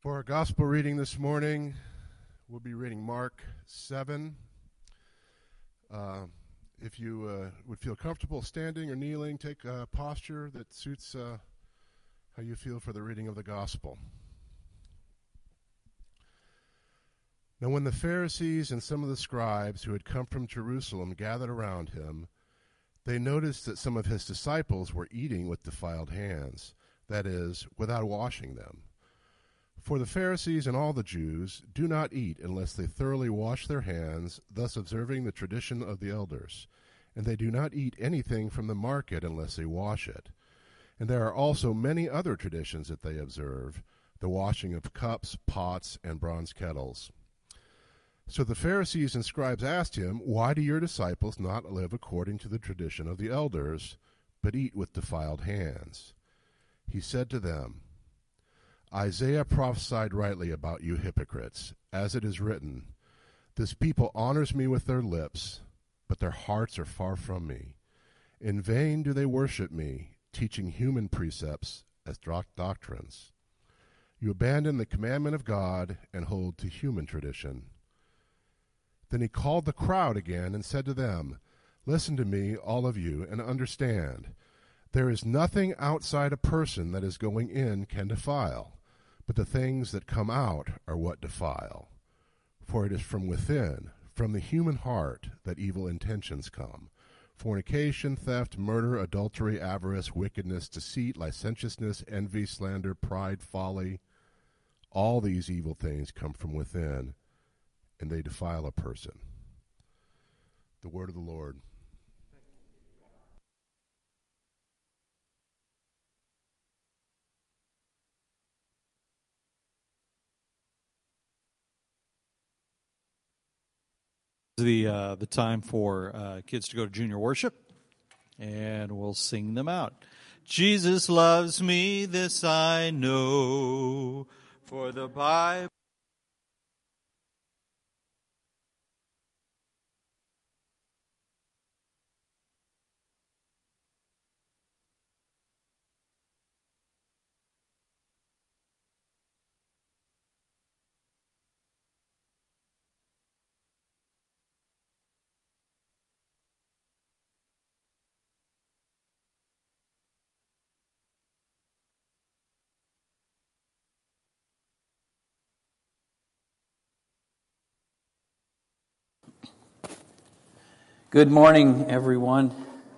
For our gospel reading this morning, we'll be reading Mark 7. If you would feel comfortable standing or kneeling, take a posture that suits how you feel for the reading of the gospel. Now when the Pharisees and some of the scribes who had come from Jerusalem gathered around him, they noticed that some of his disciples were eating with defiled hands, that is, without washing them. For the Pharisees and all the Jews do not eat unless they thoroughly wash their hands, thus observing the tradition of the elders. And they do not eat anything from the market unless they wash it. And there are also many other traditions that they observe, the washing of cups, pots, and bronze kettles. So the Pharisees and scribes asked him, "Why do your disciples not live according to the tradition of the elders, but eat with defiled hands?" He said to them, "Isaiah prophesied rightly about you hypocrites, as it is written, 'This people honors me with their lips, but their hearts are far from me. In vain do they worship me, teaching human precepts as doctrines. You abandon the commandment of God and hold to human tradition.'" Then he called the crowd again and said to them, "Listen to me, all of you, and understand. There is nothing outside a person that is going in can defile. But the things that come out are what defile. For it is from within, from the human heart, that evil intentions come. Fornication, theft, murder, adultery, avarice, wickedness, deceit, licentiousness, envy, slander, pride, folly. All these evil things come from within, and they defile a person." The word of the Lord. The time for kids to go to junior worship, and we'll sing them out. Jesus loves me, this I know, for the Bible. Good morning, everyone.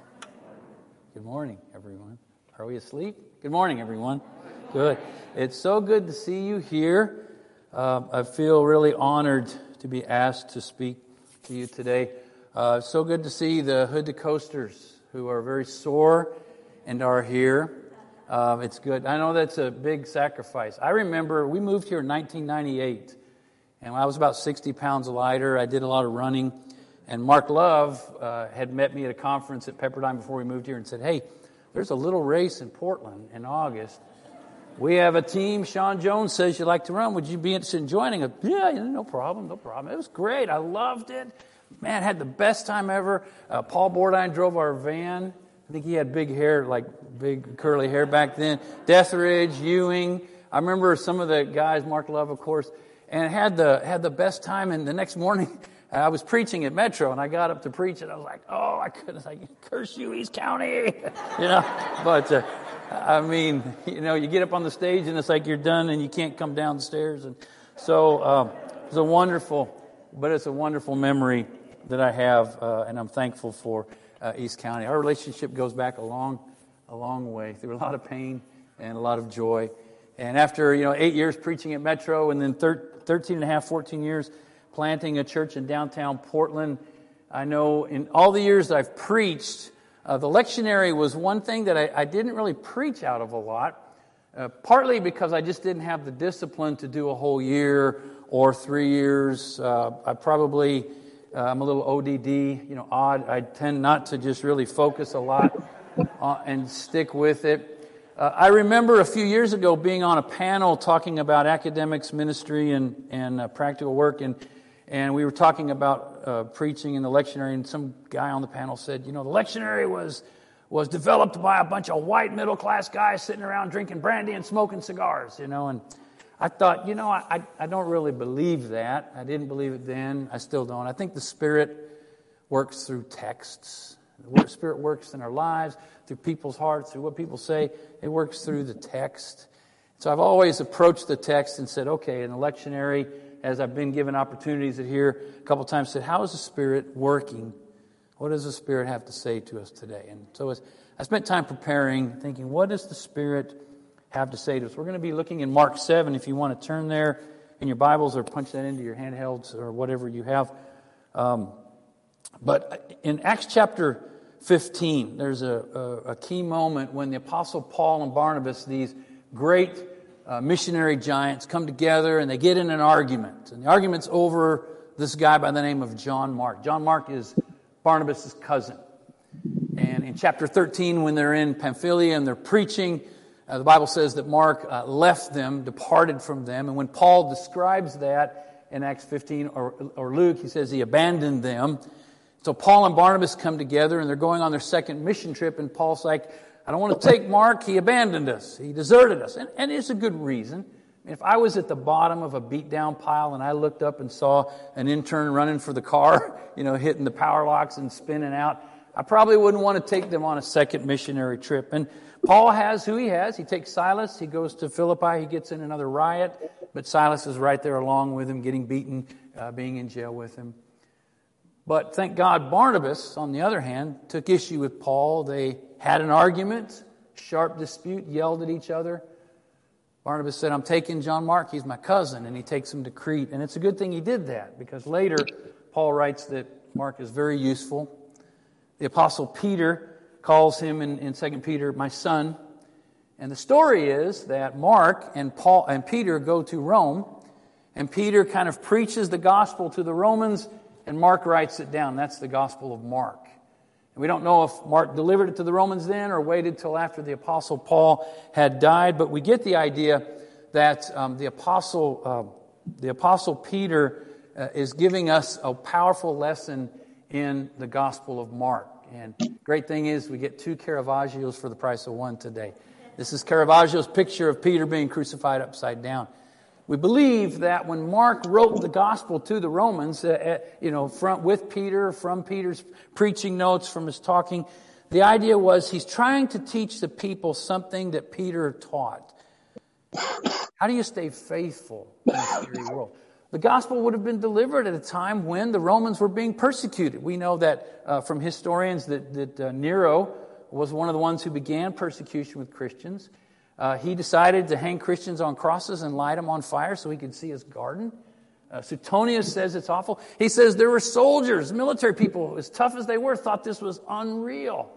Good morning, everyone. Are we asleep? Good morning, everyone. Good. It's so good to see you here. I feel really honored to be asked to speak to you today. So good to see the Hood to Coasters who are very sore and are here. It's good. I know that's a big sacrifice. I remember we moved here in 1998, and I was about 60 pounds lighter. I did a lot of running. And Mark Love had met me at a conference at Pepperdine before we moved here and said, "Hey, there's a little race in Portland in August. We have a team. Sean Jones says you'd like to run. Would you be interested in joining us?" "Yeah, no problem. It was great. I loved it. Man, had the best time ever." Paul Bordine drove our van. I think he had big hair, like big curly hair back then. Deathridge, Ewing. I remember some of the guys, Mark Love, of course, and had the best time. And the next morning, I was preaching at Metro, and I got up to preach, and I was like, "Oh, I couldn't curse you, East County," But I mean, you get up on the stage, and it's like you're done, and you can't come down the stairs, and so it's a wonderful memory that I have, and I'm thankful for East County. Our relationship goes back a long way, through a lot of pain and a lot of joy. And after 8 years preaching at Metro, and then 13 and a half, 14 years planting a church in downtown Portland, I know in all the years I've preached, the lectionary was one thing that I didn't really preach out of a lot, partly because I just didn't have the discipline to do a whole year or 3 years. I'm a little ODD, odd. I tend not to just really focus a lot and stick with it. I remember a few years ago being on a panel talking about academics, ministry, and practical work, and we were talking about preaching in the lectionary, and some guy on the panel said, the lectionary was developed by a bunch of white middle-class guys sitting around drinking brandy and smoking cigars, and I thought, I don't really believe that. I didn't believe it then. I still don't. I think the Spirit works through texts. The Spirit works in our lives, through people's hearts, through what people say. It works through the text. So I've always approached the text and said, okay, in the lectionary, as I've been given opportunities to hear a couple times, said, how is the Spirit working? What does the Spirit have to say to us today? And so as I spent time preparing, thinking, what does the Spirit have to say to us? We're going to be looking in Mark 7, if you want to turn there in your Bibles or punch that into your handhelds or whatever you have. But in Acts chapter 15, there's a key moment when the Apostle Paul and Barnabas, these great missionary giants, come together and they get in an argument. And the argument's over this guy by the name of John Mark. John Mark is Barnabas' cousin. And in chapter 13, when they're in Pamphylia and they're preaching, the Bible says that Mark left them, departed from them. And when Paul describes that in Acts 15, or Luke, he says he abandoned them. So Paul and Barnabas come together and they're going on their second mission trip. And Paul's like, I don't want to take Mark. He abandoned us. He deserted us. And it's a good reason. If I was at the bottom of a beat-down pile and I looked up and saw an intern running for the car, hitting the power locks and spinning out, I probably wouldn't want to take them on a second missionary trip. And Paul has who he has. He takes Silas. He goes to Philippi. He gets in another riot. But Silas is right there along with him, getting beaten, being in jail with him. But thank God, Barnabas, on the other hand, took issue with Paul. They had an argument, sharp dispute, yelled at each other. Barnabas said, I'm taking John Mark. He's my cousin. And he takes him to Crete. And it's a good thing he did that, because later Paul writes that Mark is very useful. The Apostle Peter calls him in 2 Peter, my son. And the story is that Mark and Paul and Peter go to Rome, and Peter kind of preaches the gospel to the Romans, and Mark writes it down. That's the Gospel of Mark. And we don't know if Mark delivered it to the Romans then or waited till after the Apostle Paul had died, but we get the idea that the Apostle Peter is giving us a powerful lesson in the Gospel of Mark. And great thing is we get 2 Caravaggios for the price of 1 today. This is Caravaggio's picture of Peter being crucified upside down. We believe that when Mark wrote the gospel to the Romans, with Peter, from Peter's preaching notes, from his talking, the idea was he's trying to teach the people something that Peter taught. How do you stay faithful in a scary world? The gospel would have been delivered at a time when the Romans were being persecuted. We know that from historians that Nero was one of the ones who began persecution with Christians. He decided to hang Christians on crosses and light them on fire so he could see his garden. Suetonius says it's awful. He says there were soldiers, military people, as tough as they were, thought this was unreal.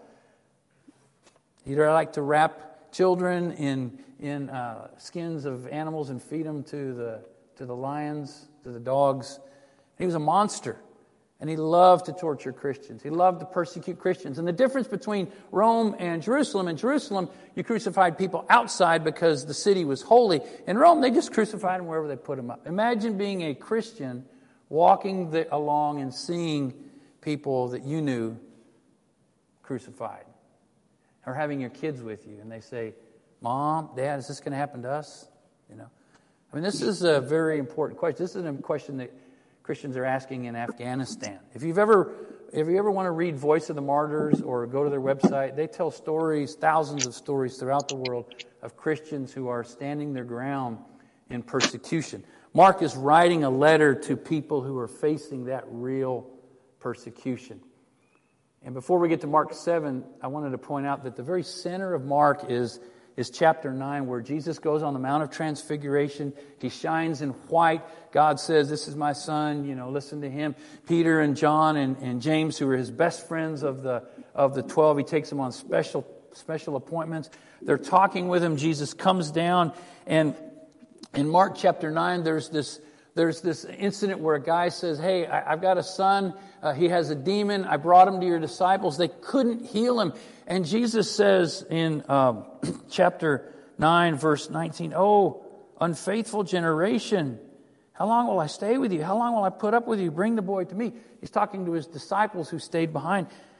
He'd like to wrap children in skins of animals and feed them to the lions, to the dogs. He was a monster. And he loved to torture Christians. He loved to persecute Christians. And the difference between Rome and Jerusalem, in Jerusalem, you crucified people outside because the city was holy. In Rome, they just crucified them wherever they put them up. Imagine being a Christian, walking along and seeing people that you knew crucified. Or having your kids with you, and they say, Mom, Dad, is this going to happen to us? This is a very important question. This is a question that Christians are asking in Afghanistan. If you ever want to read Voice of the Martyrs or go to their website, they tell stories, thousands of stories throughout the world of Christians who are standing their ground in persecution. Mark is writing a letter to people who are facing that real persecution. And before we get to Mark 7, I wanted to point out that the very center of Mark is chapter 9, where Jesus goes on the Mount of Transfiguration. He shines in white. God says, this is my son, listen to him. Peter and John and James, who are his best friends of the 12, he takes them on special appointments. They're talking with him. Jesus comes down, and in Mark chapter 9, there's this incident where a guy says, hey, I've got a son. He has a demon. I brought him to your disciples. They couldn't heal him. And Jesus says in chapter 9, verse 19, oh, unfaithful generation, how long will I stay with you? How long will I put up with you? Bring the boy to me. He's talking to his disciples who stayed behind.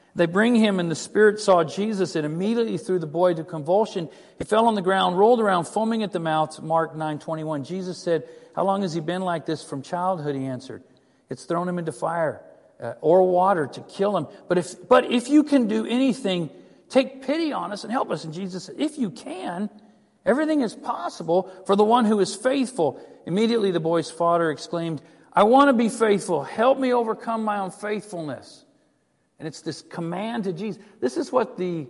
They bring him, and the spirit saw Jesus, and immediately threw the boy into convulsion. He fell on the ground, rolled around, foaming at the mouth. Mark 9:21. Jesus said, "How long has he been like this?" "From childhood," he answered. "It's thrown him into fire or water to kill him. But if you can do anything, take pity on us and help us." And Jesus said, "If you can, everything is possible for the one who is faithful." Immediately the boy's father exclaimed, "I want to be faithful. Help me overcome my unfaithfulness." And it's this command to Jesus. This is what the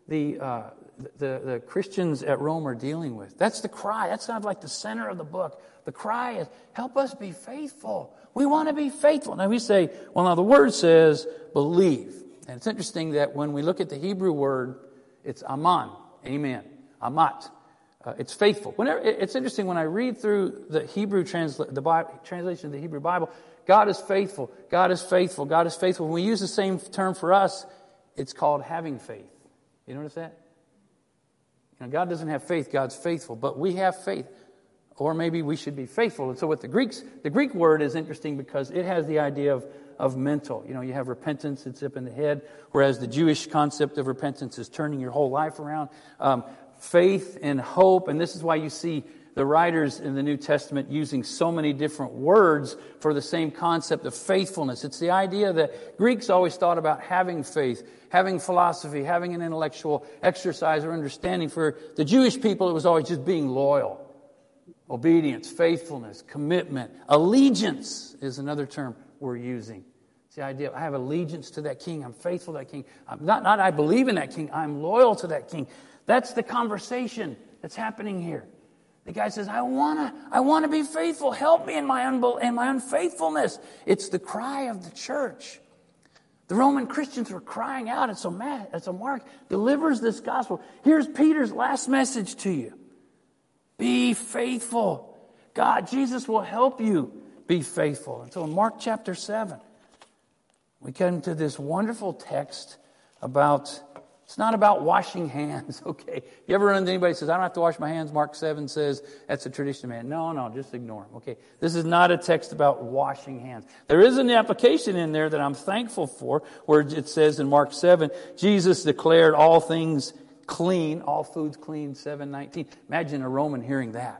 Christians at Rome are dealing with. That's the cry. That's kind of like the center of the book. The cry is, help us be faithful. We want to be faithful. Now we say, well, now the word says believe. And it's interesting that when we look at the Hebrew word, it's aman. Amen. Amat. It's faithful. It's interesting when I read through the Hebrew translation of the Hebrew Bible, God is faithful. God is faithful. God is faithful. When we use the same term for us, it's called having faith. You notice that? God doesn't have faith. God's faithful. But we have faith. Or maybe we should be faithful. And so with the Greek word is interesting because it has the idea of mental. You have repentance, it's up in the head, whereas the Jewish concept of repentance is turning your whole life around. Faith and hope, and this is why you see the writers in the New Testament using so many different words for the same concept of faithfulness. It's the idea that Greeks always thought about having faith, having philosophy, having an intellectual exercise or understanding. For the Jewish people, it was always just being loyal. Obedience, faithfulness, commitment. Allegiance is another term we're using. It's the idea of I have allegiance to that king. I'm faithful to that king. Not I believe in that king. I'm loyal to that king. That's the conversation that's happening here. The guy says, I want to be faithful. Help me in my unfaithfulness. It's the cry of the church. The Roman Christians were crying out. And so Mark delivers this gospel. Here's Peter's last message to you. Be faithful. Jesus will help you be faithful. And so in Mark chapter 7, we come to this wonderful text about, it's not about washing hands, okay? You ever run into anybody who says, I don't have to wash my hands? Mark 7 says, that's a tradition of man. No, just ignore him, okay? This is not a text about washing hands. There is an application in there that I'm thankful for, where it says in Mark 7, Jesus declared all things clean, all foods clean, 7:19. Imagine a Roman hearing that.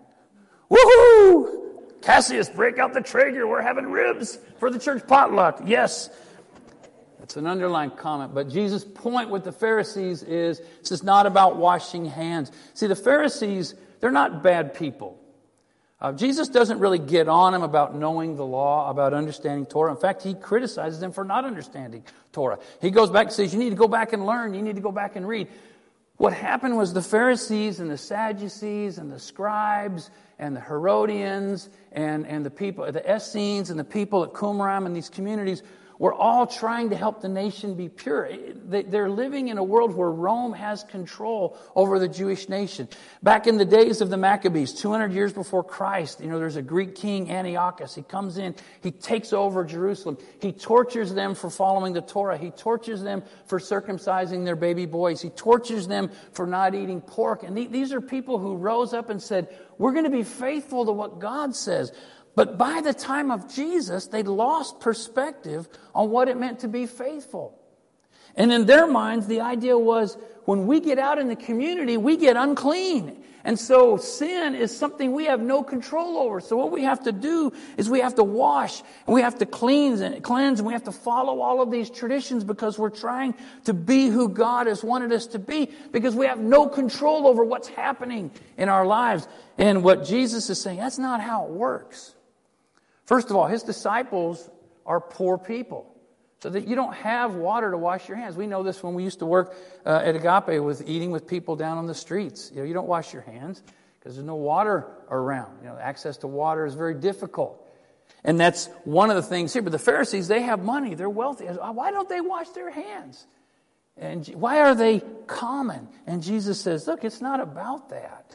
Woohoo! Cassius, break out the Traeger. We're having ribs for the church potluck. Yes. It's an underlined comment. But Jesus' point with the Pharisees is, this is not about washing hands. See, the Pharisees, they're not bad people. Jesus doesn't really get on them about knowing the law, about understanding Torah. In fact, he criticizes them for not understanding Torah. He goes back and says, you need to go back and learn. You need to go back and read. What happened was the Pharisees and the Sadducees and the scribes and the Herodians and the people, the Essenes and the people at Qumran and these communities were all trying to help the nation be pure. They're living in a world where Rome has control over the Jewish nation. Back in the days of the Maccabees, 200 years before Christ, there's a Greek king, Antiochus. He comes in, he takes over Jerusalem. He tortures them for following the Torah. He tortures them for circumcising their baby boys. He tortures them for not eating pork. And these are people who rose up and said, we're going to be faithful to what God says. But by the time of Jesus, they'd lost perspective on what it meant to be faithful. And in their minds, the idea was, when we get out in the community, we get unclean. And so sin is something we have no control over. So what we have to do is we have to wash, and we have to cleanse, and we have to follow all of these traditions because we're trying to be who God has wanted us to be, because we have no control over what's happening in our lives. And what Jesus is saying, that's not how it works. First of all, his disciples are poor people. So that you don't have water to wash your hands. We know this when we used to work at Agape with eating with people down on the streets. You don't wash your hands because there's no water around. Access to water is very difficult. And that's one of the things here. But the Pharisees, they have money. They're wealthy. Why don't they wash their hands? And why are they common? And Jesus says, look, it's not about that.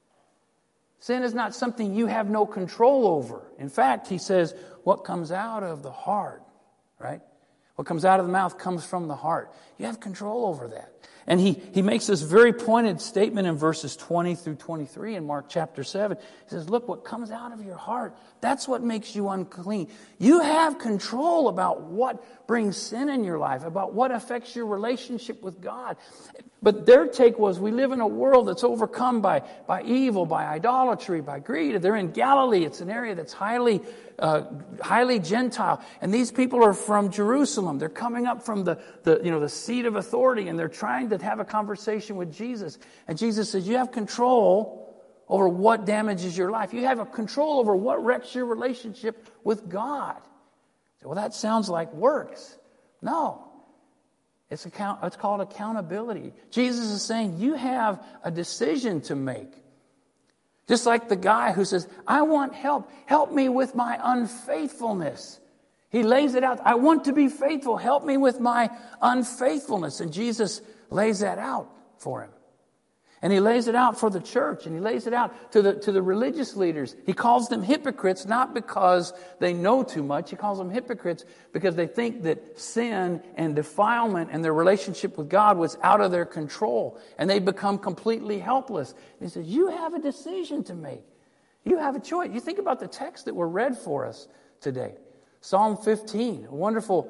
Sin is not something you have no control over. In fact, he says, what comes out of the heart, right? What comes out of the mouth comes from the heart. You have control over that. And he makes this very pointed statement in verses 20 through 23 in Mark chapter 7. He says, look, what comes out of your heart, that's what makes you unclean. You have control about what brings sin in your life, about what affects your relationship with God. But their take was, we live in a world that's overcome by evil, by idolatry, by greed. They're in Galilee. It's an area that's highly Gentile. And these people are from Jerusalem. They're coming up from the seat of authority, and they're trying to have a conversation with Jesus. And Jesus says, you have control over what damages your life. You have a control over what wrecks your relationship with God. Well, that sounds like works. No. It's called accountability. Jesus is saying you have a decision to make. Just like the guy who says, I want help. Help me with my unfaithfulness. He lays it out. I want to be faithful. Help me with my unfaithfulness. And Jesus lays that out for him. And he lays it out for the church, and he lays it out to the religious leaders. He calls them hypocrites, not because they know too much. He calls them hypocrites because they think that sin and defilement and their relationship with God was out of their control, and they become completely helpless. And he says, you have a decision to make. You have a choice. You think about the text that were read for us today. Psalm 15, wonderful.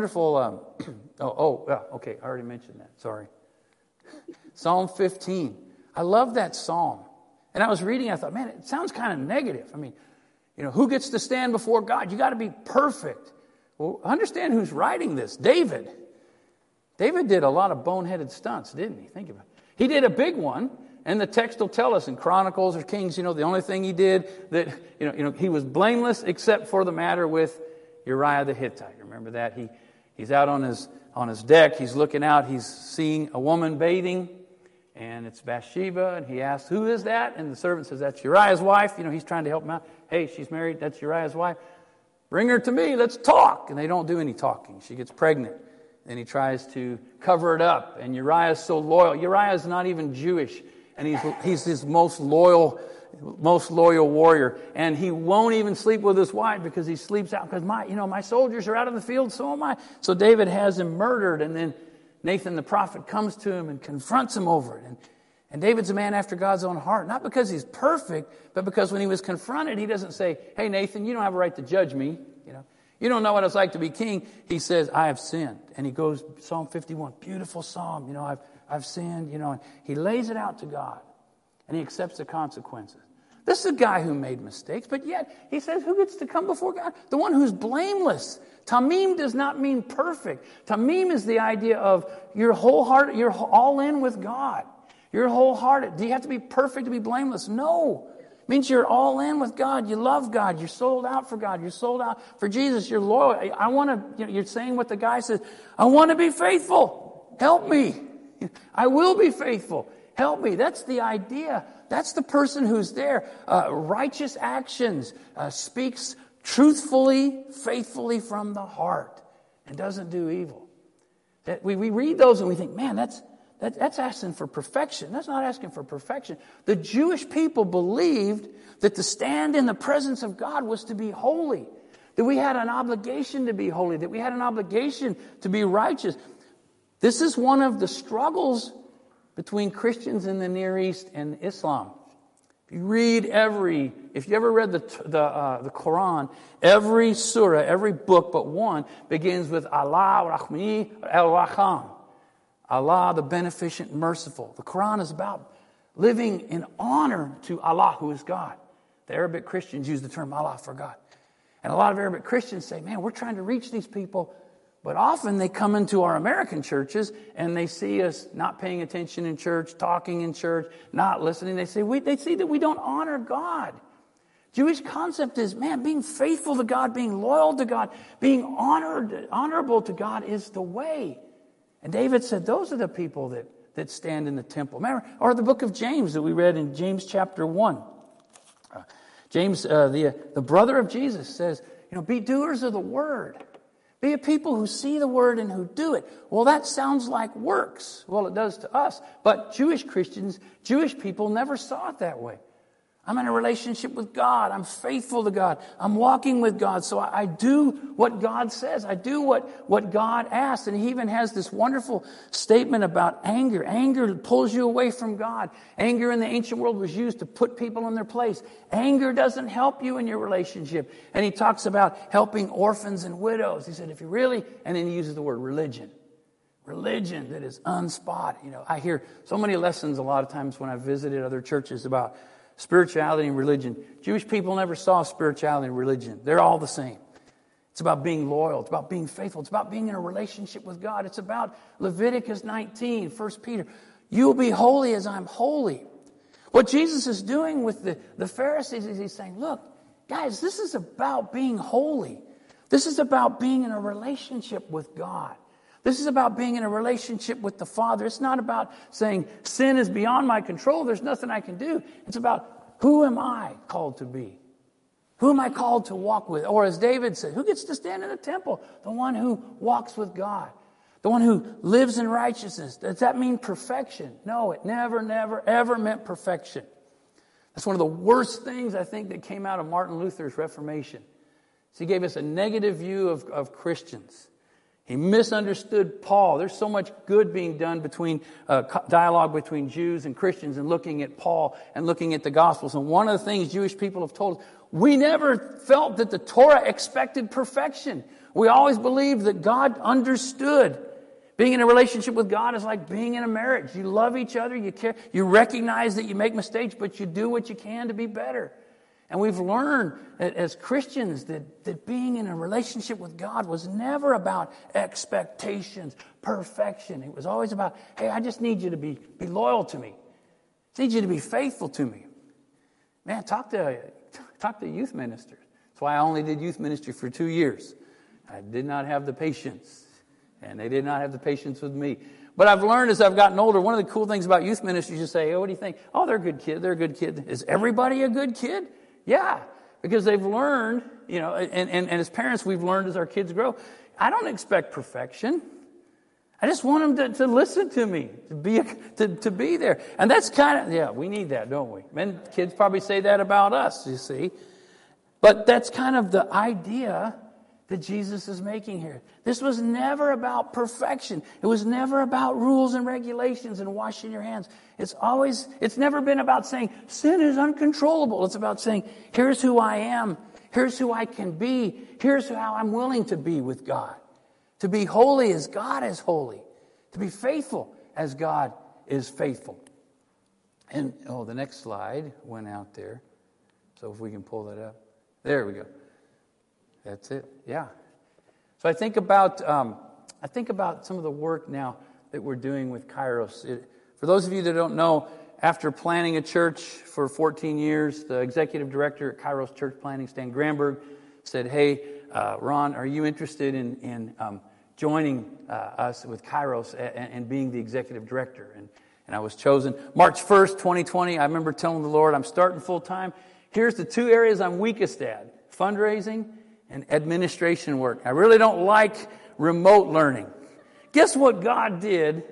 Okay, I already mentioned that. Sorry. Psalm 15. I love that psalm. And I was reading, I thought, man, it sounds kind of negative. I mean, who gets to stand before God? You got to be perfect. Well, understand who's writing this. David. David did a lot of boneheaded stunts, didn't he? Think about it. He did a big one, and the text will tell us in Chronicles or Kings, the only thing he did that, he was blameless except for the matter with Uriah the Hittite. Remember that? He's out on his deck. He's looking out. He's seeing a woman bathing. And it's Bathsheba, and he asks, who is that? And the servant says, that's Uriah's wife. He's trying to help him out. Hey, she's married. That's Uriah's wife. Bring her to me. Let's talk. And they don't do any talking. She gets pregnant. And he tries to cover it up. And Uriah's so loyal. Uriah's not even Jewish. And he's his most loyal warrior. And he won't even sleep with his wife because he sleeps out. Because my soldiers are out in the field, so am I. So David has him murdered, and then Nathan the prophet comes to him and confronts him over it. And David's a man after God's own heart. Not because he's perfect, but because when he was confronted, he doesn't say, hey, Nathan, you don't have a right to judge me. You don't know what it's like to be king. He says, I have sinned. And he goes, Psalm 51, beautiful psalm. I've sinned, and he lays it out to God. And he accepts the consequences. This is a guy who made mistakes, but yet he says, who gets to come before God? The one who's blameless. Tamim does not mean perfect. Tamim is the idea of you're wholehearted, you're all in with God. You're wholehearted. Do you have to be perfect to be blameless? No. It means you're all in with God. You love God. You're sold out for God. You're sold out for Jesus. You're loyal. You're saying what the guy says. I want to be faithful. Help me. I will be faithful. Help me. That's the idea. That's the person who's there. Righteous actions, speaks truthfully, faithfully from the heart, and doesn't do evil. That we read those and we think, man, that's asking for perfection. That's not asking for perfection. The Jewish people believed that to stand in the presence of God was to be holy, that we had an obligation to be holy, that we had an obligation to be righteous. This is one of the struggles between Christians in the Near East and Islam. If you ever read the Quran, every surah, every book but one begins with Allah Rahmi al-Raham. Allah, the beneficent, merciful. The Quran is about living in honor to Allah, who is God. The Arabic Christians use the term Allah for God. And a lot of Arabic Christians say, man, we're trying to reach these people. But often they come into our American churches and they see us not paying attention in church, talking in church, not listening. They see that we don't honor God. Jewish concept is, man, being faithful to God, being loyal to God, being honorable to God is the way. And David said, those are the people that stand in the temple. Remember, or the book of James that we read in James chapter 1. James, the brother of Jesus, says, be doers of the word. Be a people who see the word and who do it. Well, that sounds like works. Well, it does to us. But Jewish Christians, Jewish people never saw it that way. I'm in a relationship with God. I'm faithful to God. I'm walking with God. So I do what God says. I do what God asks. And he even has this wonderful statement about anger. Anger pulls you away from God. Anger in the ancient world was used to put people in their place. Anger doesn't help you in your relationship. And he talks about helping orphans and widows. He said, if you really, and then he uses the word religion. Religion that is unspotted. You know, I hear so many lessons a lot of times when I visited other churches about spirituality and religion. Jewish people never saw spirituality and religion. They're all the same. It's about being loyal. It's about being faithful. It's about being in a relationship with God. It's about Leviticus 19, 1 Peter. You will be holy as I'm holy. What Jesus is doing with the Pharisees is he's saying, look, guys, this is about being holy. This is about being in a relationship with God. This is about being in a relationship with the Father. It's not about saying sin is beyond my control. There's nothing I can do. It's about who am I called to be? Who am I called to walk with? Or as David said, who gets to stand in the temple? The one who walks with God. The one who lives in righteousness. Does that mean perfection? No, it never, ever meant perfection. That's one of the worst things I think that came out of Martin Luther's Reformation. So he gave us a negative view of Christians. He misunderstood Paul. There's so much good being done between dialogue between Jews and Christians and looking at Paul and looking at the Gospels. And one of the things Jewish people have told us, we never felt that the Torah expected perfection. We always believed that God understood. Being in a relationship with God is like being in a marriage. You love each other, you care, you recognize that you make mistakes, but you do what you can to be better. And we've learned that as Christians that being in a relationship with God was never about expectations, perfection. It was always about, hey, I just need you to be loyal to me. I need you to be faithful to me. Man, talk to youth ministers. That's why I only did youth ministry for 2 years. I did not have the patience, and they did not have the patience with me. But I've learned as I've gotten older, one of the cool things about youth ministry is you say, oh, what do you think? Oh, they're a good kid. They're a good kid. Is everybody a good kid? Yeah, because they've learned, you know, and as parents, we've learned as our kids grow, I don't expect perfection. I just want them to listen to me, to be there. And that's kind of, yeah, we need that, don't we? Men, kids probably say that about us, you see. But that's kind of the idea that Jesus is making here. This was never about perfection. It was never about rules and regulations and washing your hands. It's never been about saying sin is uncontrollable. It's about saying, here's who I am. Here's who I can be. Here's how I'm willing to be with God. To be holy as God is holy. To be faithful as God is faithful. And, the next slide went out there. So if we can pull that up. There we go. That's it. Yeah. So I think about some of the work now that we're doing with Kairos. For those of you that don't know, after planning a church for 14 years, the executive director at Kairos Church Planning, Stan Granberg, said, "Hey, Ron, are you interested in joining us with Kairos and being the executive director?" And I was chosen March 1st, 2020. I remember telling the Lord, I'm starting full time. Here's the 2 areas I'm weakest at: fundraising and administration work. I really don't like remote learning. Guess what God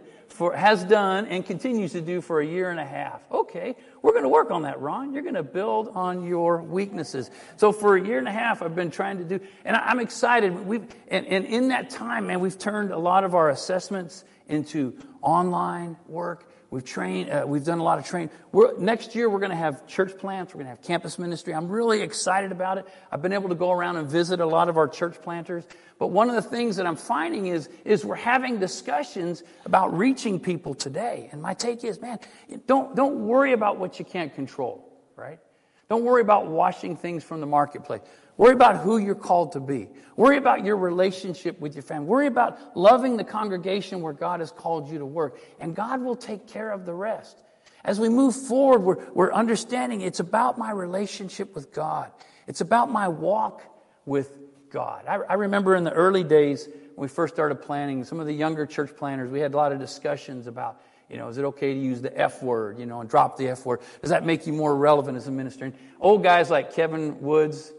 has done and continues to do for a year and a half? Okay, we're going to work on that, Ron. You're going to build on your weaknesses. So for a year and a half, I've been trying to do, and I'm excited. And in that time, man, we've turned a lot of our assessments into online work. We've trained. We've done a lot of training. Next year, we're going to have church plants. We're going to have campus ministry. I'm really excited about it. I've been able to go around and visit a lot of our church planters. But one of the things that I'm finding is we're having discussions about reaching people today. And my take is, man, don't worry about what you can't control, right? Don't worry about washing things from the marketplace. Worry about who you're called to be. Worry about your relationship with your family. Worry about loving the congregation where God has called you to work. And God will take care of the rest. As we move forward, we're understanding it's about my relationship with God. It's about my walk with God. I remember in the early days when we first started planning, some of the younger church planners, we had a lot of discussions about, is it okay to use the F word, and drop the F word? Does that make you more relevant as a minister? And old guys like Kevin Woods,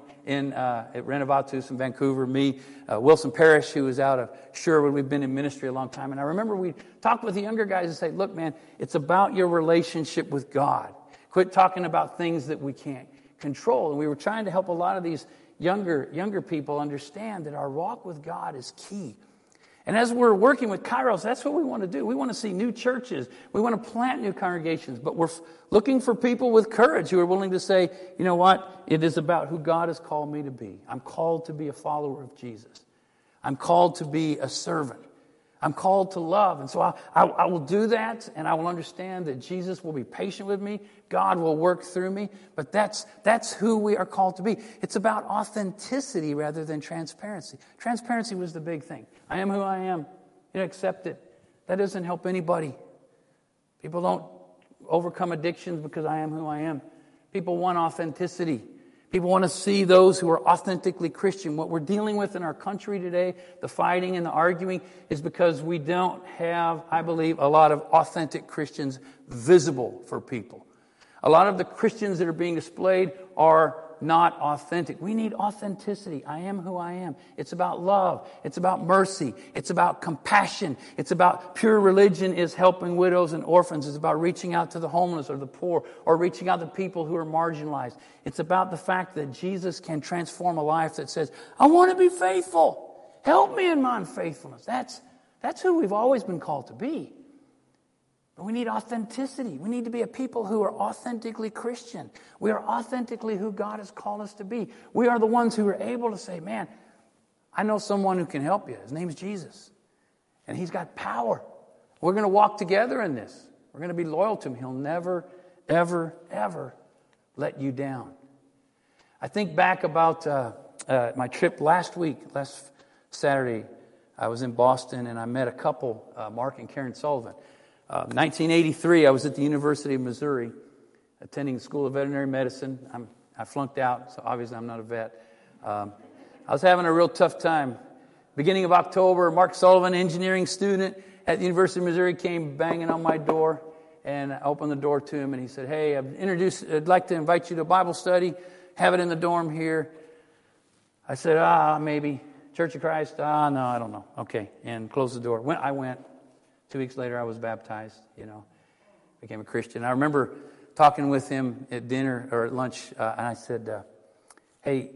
at Renovatus in Vancouver, me, Wilson Parrish, who was out of Sherwood. We've been in ministry a long time. And I remember we talked with the younger guys and say, look, man, it's about your relationship with God. Quit talking about things that we can't control. And we were trying to help a lot of these younger people understand that our walk with God is key. And as we're working with Kairos, that's what we want to do. We want to see new churches. We want to plant new congregations. But we're looking for people with courage who are willing to say, you know what? It is about who God has called me to be. I'm called to be a follower of Jesus. I'm called to be a servant. I'm called to love. And so I will do that, and I will understand that Jesus will be patient with me. God will work through me. But that's who we are called to be. It's about authenticity rather than transparency. Transparency was the big thing. I am who I am. You accept it. That doesn't help anybody. People don't overcome addictions because I am who I am. People want authenticity. People want to see those who are authentically Christian. What we're dealing with in our country today, the fighting and the arguing, is because we don't have, I believe, a lot of authentic Christians visible for people. A lot of the Christians that are being displayed are not authentic. We need authenticity. I am who I am. It's about love. It's about mercy. It's about compassion. It's about pure religion is helping widows and orphans. It's about reaching out to the homeless or the poor or reaching out to people who are marginalized. It's about the fact that Jesus can transform a life that says, I want to be faithful. Help me in my unfaithfulness. That's who we've always been called to be. But we need authenticity. We need to be a people who are authentically Christian. We are authentically who God has called us to be. We are the ones who are able to say, man, I know someone who can help you. His name's Jesus. And he's got power. We're going to walk together in this. We're going to be loyal to him. He'll never, ever, ever let you down. I think back about my trip last Saturday. I was in Boston and I met a couple, Mark and Karen Sullivan. 1983, I was at the University of Missouri, attending the School of Veterinary Medicine. I flunked out, so obviously I'm not a vet. I was having a real tough time. Beginning of October, Mark Sullivan, engineering student at the University of Missouri, came banging on my door, and I opened the door to him, and he said, hey, I'd like to invite you to a Bible study, have it in the dorm here. I said, maybe. Church of Christ? No, I don't know. Okay, and closed the door. I went. 2 weeks later, I was baptized, became a Christian. I remember talking with him at dinner or at lunch, and I said, hey,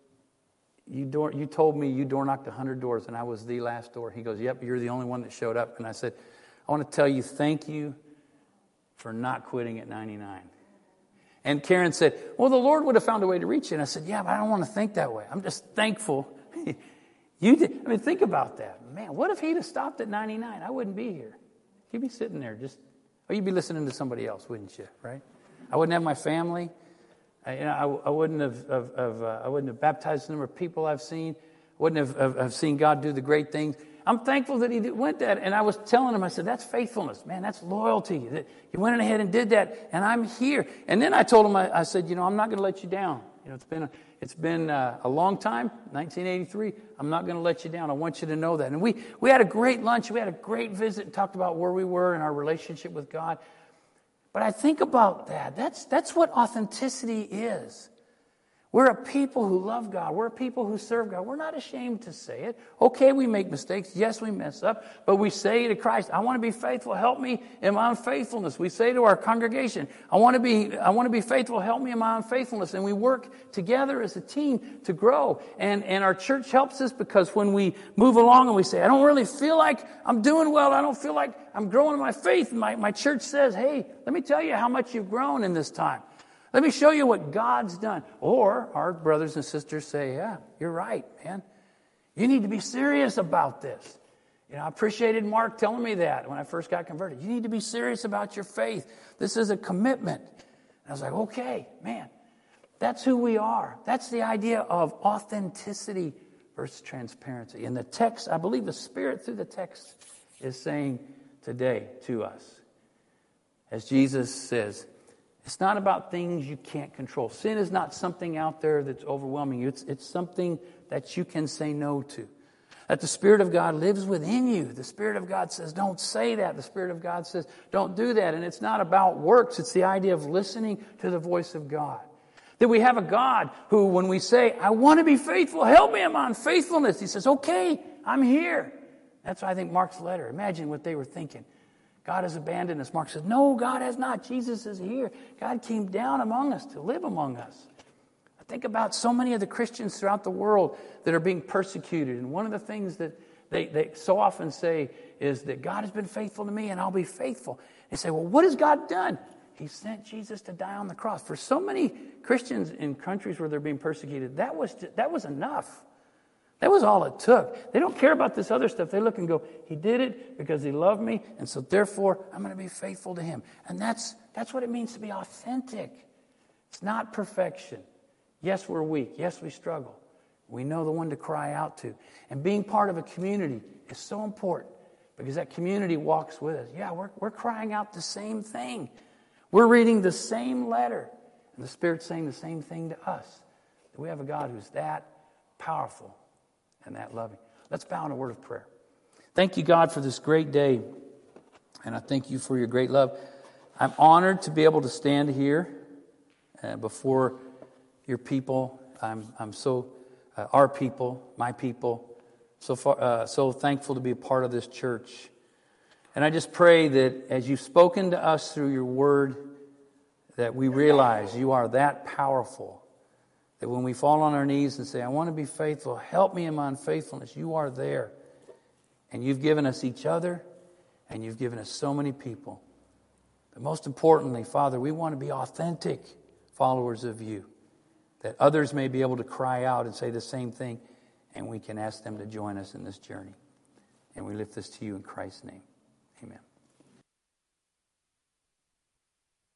you told me you door knocked 100 doors, and I was the last door. He goes, yep, you're the only one that showed up. And I said, I want to tell you thank you for not quitting at 99. And Karen said, well, the Lord would have found a way to reach you. And I said, yeah, but I don't want to think that way. I'm just thankful. You did. I mean, think about that. Man, what if he'd have stopped at 99? I wouldn't be here. You'd be sitting there you'd be listening to somebody else, wouldn't you? Right? I wouldn't have my family. I wouldn't have baptized the number of people I've seen. I wouldn't have seen God do the great things. I'm thankful that he went that. And I was telling him, I said, that's faithfulness. Man, that's loyalty. That you went ahead and did that, and I'm here. And then I told him, I said, I'm not going to let you down. It's been a long time, 1983. I'm not going to let you down. I want you to know that. And we had a great lunch. We had a great visit and talked about where we were in our relationship with God. But I think about that. That's what authenticity is. We're a people who love God. We're a people who serve God. We're not ashamed to say it. Okay, we make mistakes. Yes, we mess up. But we say to Christ, I want to be faithful. Help me in my unfaithfulness. We say to our congregation, I want to be faithful. Help me in my unfaithfulness. And we work together as a team to grow. And our church helps us because when we move along and we say, I don't really feel like I'm doing well. I don't feel like I'm growing in my faith. My church says, hey, let me tell you how much you've grown in this time. Let me show you what God's done. Or our brothers and sisters say, yeah, you're right, man. You need to be serious about this. I appreciated Mark telling me that when I first got converted. You need to be serious about your faith. This is a commitment. And I was like, okay, man, that's who we are. That's the idea of authenticity versus transparency. And the text, I believe the Spirit through the text is saying today to us, as Jesus says, it's not about things you can't control. Sin is not something out there that's overwhelming you. It's something that you can say no to. That the Spirit of God lives within you. The Spirit of God says, don't say that. The Spirit of God says, don't do that. And it's not about works. It's the idea of listening to the voice of God. That we have a God who, when we say, I want to be faithful, help me in my unfaithfulness, he says, okay, I'm here. That's why I think Mark's letter. Imagine what they were thinking. God has abandoned us. Mark says, no, God has not. Jesus is here. God came down among us to live among us. I think about so many of the Christians throughout the world that are being persecuted. And one of the things that they so often say is that God has been faithful to me and I'll be faithful. They say, well, what has God done? He sent Jesus to die on the cross. For so many Christians in countries where they're being persecuted, that was enough. That was all it took. They don't care about this other stuff. They look and go, he did it because he loved me, and so therefore I'm going to be faithful to him. And that's what it means to be authentic. It's not perfection. Yes, we're weak. Yes, we struggle. We know the one to cry out to. And being part of a community is so important because that community walks with us. Yeah, we're crying out the same thing. We're reading the same letter. And the Spirit's saying the same thing to us. That we have a God who's that powerful and that loving. Let's bow in a word of prayer. Thank you, God, for this great day. And I thank you for your great love. I'm honored to be able to stand here before your people. I'm so, our people, my people, so thankful to be a part of this church. And I just pray that as you've spoken to us through your word, that we realize you are that powerful. That when we fall on our knees and say, I want to be faithful, help me in my unfaithfulness, you are there. And you've given us each other, and you've given us so many people. But most importantly, Father, we want to be authentic followers of you. That others may be able to cry out and say the same thing, and we can ask them to join us in this journey. And we lift this to you in Christ's name. Amen.